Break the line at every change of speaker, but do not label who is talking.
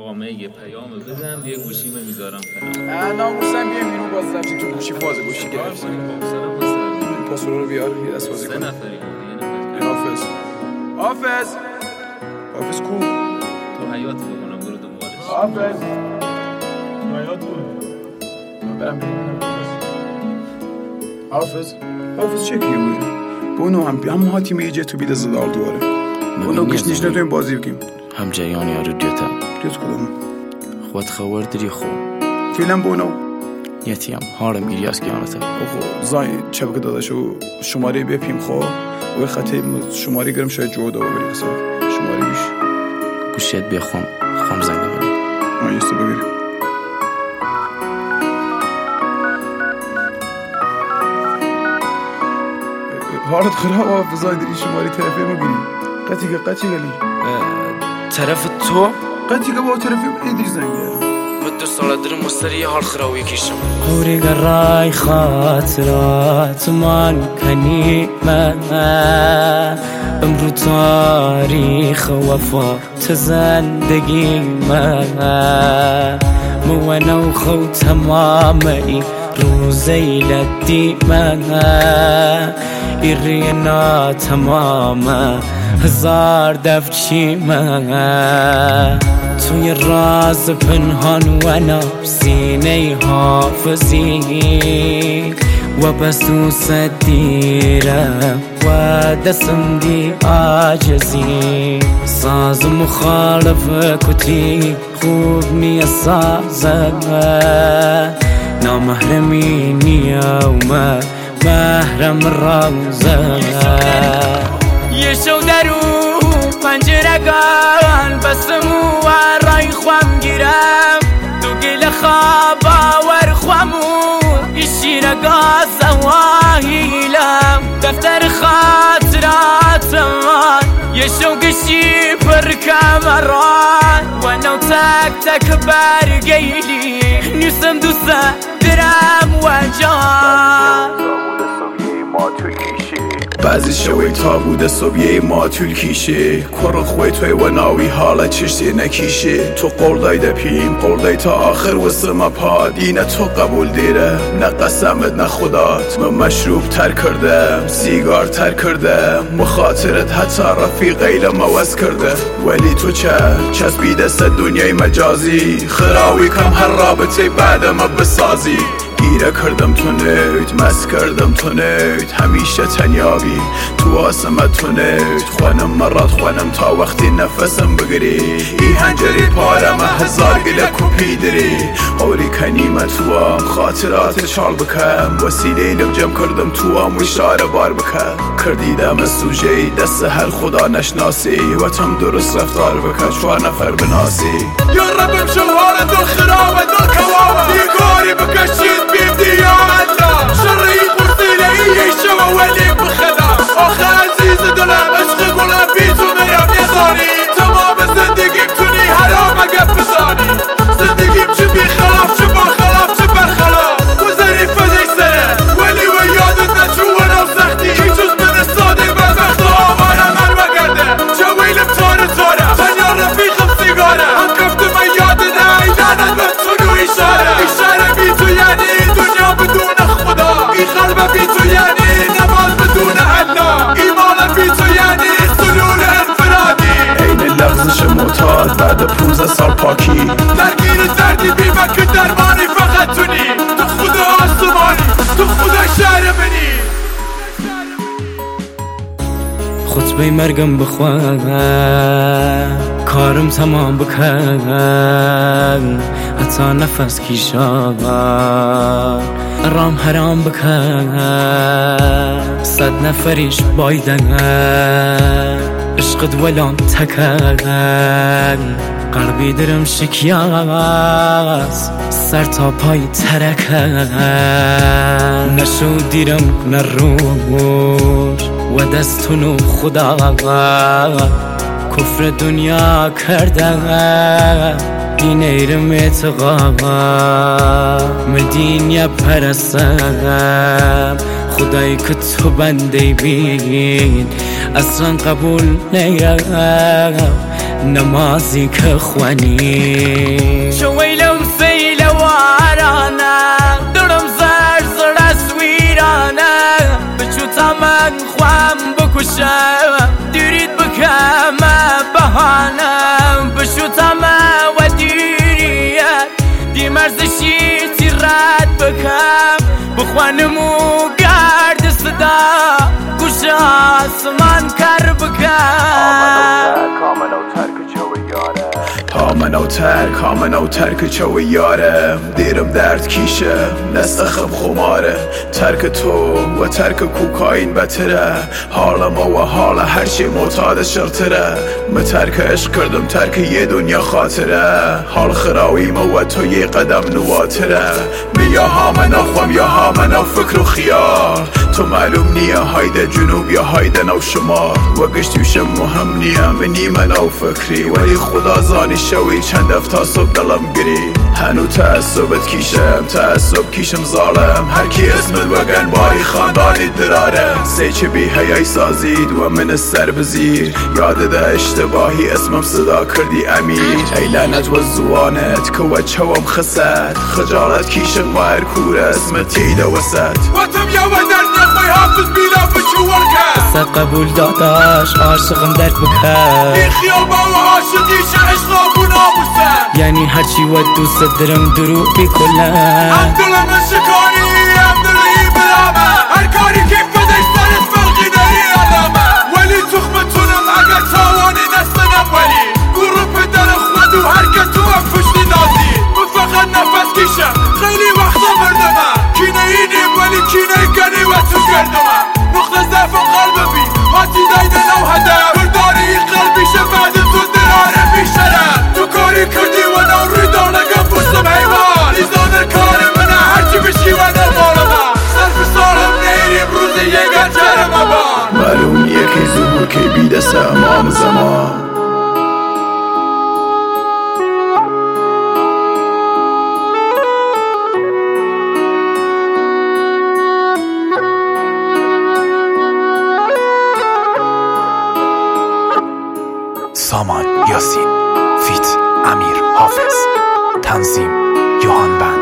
آقا یه پیام بزن یه گوشی میذارم کنار.
ناموسم بیایم بیرون باز رفتیم تو گوشی فاز گوشی گرفتیم. پاسورا رو بیار یه دست بازی کنیم.
3 نفری گفتی.
حافظ کو؟
تو حیات بکنم برو دنبالش.
حافظ
حیات بود.
برم ببینم. حافظ چه کیه بود؟ بونو هم هاتیم یه تو بیده زدار دواره. بونو گشتیش نداریم بازی بکنیم.
هم جیانی ها رو دیتا
دیت کدوم؟
خود خوار دری خو
فیلم بونو
یتیم هارم گیریاس گیانتا
اوه زای چبک داداشو شماره بپیم خو و خطی شماره گرم شاید جودا ببری حساب شماره بیش
گوشیت بخوام خام زنگ ببری
ما یسته ببری حالت خراب حافظای داری شماره طرفی ما گیری قطی گلی
طرف تو
قطی که با طرفی ایدی زنگه
من 2 ساله در مستری حال خراوی کشم
خوری گرای خاطرات من کنی من امرو تاریخ وفات زندگی من مو خو تمامی روزی لدی من ایرینا تماما هزار دفچی من توی راز پنهان و نفسینه حافظی و بسوس دیرم و دستم دی عاجزی ساز مخالف کتی خوب نیه سازم نامحرمی نیه و محرم رازم یه شو درو پنجرگان بسمو و رای خوام گیرم دو گل خوابا ور خوامو ایشیرگا زواهیلم دفتر خاطرات من یه شو گشی پر کامران و نو تک برگیلی نیستم دوست درم و جان
بعضی شوی تا بوده صبحی ما طول کیشه کرو خوی توی و ناوی حالا چشتی نکیشه تو قردای دپیم قردای تا آخر وسط ما پادینه تو قبول دیره نه قسمت نه خدات من مشروب تر کردم سیگار تر کردم مخاطرت حتی رفیقیل موز کرده ولی تو چسبیده سه دنیای مجازی خراوی کم هر رابطه بعد ما بسازی گیره کردم تو نیت مست کردم تو نیت همیشه تنیابی تو آسمت تو نیت خوانم مرات خوانم تا وقتی نفسم بگیری ای هنجری پارم هزار گله کپی داری اوری کنیم تو هم خاطرات چال بکم وسیله لب جمع کردم تو هم و اشاره بار بکم کردیدم سوژه دست هر خدا نشناسی و تم درست رفتار بکن 4 نفر بناسی یا ربم شوار دل خراب دل کواب دیگاری بکشید بيدي يا الله شري بوصيلة هي شوا ولي بخدا آخر عزيز دلم عشق ولا بيتو ميام يزاني تمام زندگي بتوني حرام اقف بزاني زندگي بشبي خلاف شبا خلاف شبا خلاف وزري فزي سنة ولي ويادتنا جوانا وسختي يجوز من الصادق بدبخت آمانا من وقرده جوي لبتار تورا تنيا رفيقم سيجارة هنكفت ميادنا ايدانا بتونو إشارة بيتو يعني بدون خدا ای قلب بیتو یعنی نماز بدون عنا ایمان بیتو یعنی سلول انفرادی این لغزش معتاد بعد 15 سال پاکی درگیر دردی بیمه که درمانی فقط تونی تو خدا آسمانی تو خدا شهر منی
خطبه مرگم بخوان کارم تمام بکن حتی نفس کیشان رام حرام بکن 100 نفریش بایدن عشقت ولام تکن قلبی درم شکیاس سر تا پای ترکن نشو دیرم نروش و دستونو خدا کفر دنیا کردن دین ایرم اعتقام مدینیا پرستم خدایی که تو بنده بین اصلا قبول نیم نمازی که خوانی شویلم سیل وارانه درم زر اسویرانه بچو تمن خوام بکشم دیرید بکم بهانم بشو تمام و دیریت دی مرزشی تی رد بکم بخوانم و گرد صدا گوش آسمان کر بکم
هامن او ترک چو یاره دیرم درد کیشه نستخم خماره ترک تو و ترک کوکاین بتره حالم و حال هرچی معتاد شرطره من ترک عشق کردم ترک یه دنیا خاطره حال خراویم و تو یه قدم نواتره یا هامن خوام یا هامن فکر و خیال تو معلوم نیه هایده جنوب یا هایده نو شمال و گشتیوشم مهم نیه منی من او فکری ولی خدا زانی شوی چند افتا صبح دلم گری هنو تعصبت کیشم تعصب کیشم ظالم هر کی اسمت وگن باری خاندانی دراره سی چه بی هیای سازید و من سر بزیر یاد ده اشتباهی اسمم صدا کردی امیر ای لعنت و زوانت که و چوم خسد خجالت کیشم و هر کور اسمت تیده وسط
و تم یا و درد نخوی حافظ بیلا بچور کرد
قصه قبول داداش عاشقم درد بکر
این خیابا و عاشقیش عشق و ناموسه
یعنی هرچی و دوست درم دروغی کلن
عبدالله من شکاری عبدالله برامه هر کاری که فدش سرت فرقی داری آدمه ولی تخمتونم اگر تاوانی نستنم ولی گروه پدر خود و هر که تو هم پشتی نازی من فقط نفس کشم خیلی وقتا مردمه کینه اینیم ولی کینه گنی و تو گردمه نقطه ضعف قلب بی حتی دایده نو هدف برداری این قلبیشه بعد تو دراره بیشتره تو کاری کردی و نو روی دانگم بستم حیوان نیزانر کار منه هرچی بشی و نمالمه صرف سالم نیریم روزی یک انجرم بان
معلوم نیه که ظهور که بیدست امام زمان
سامان یاسین فیت امیر حافظ تنظیم یوهان بند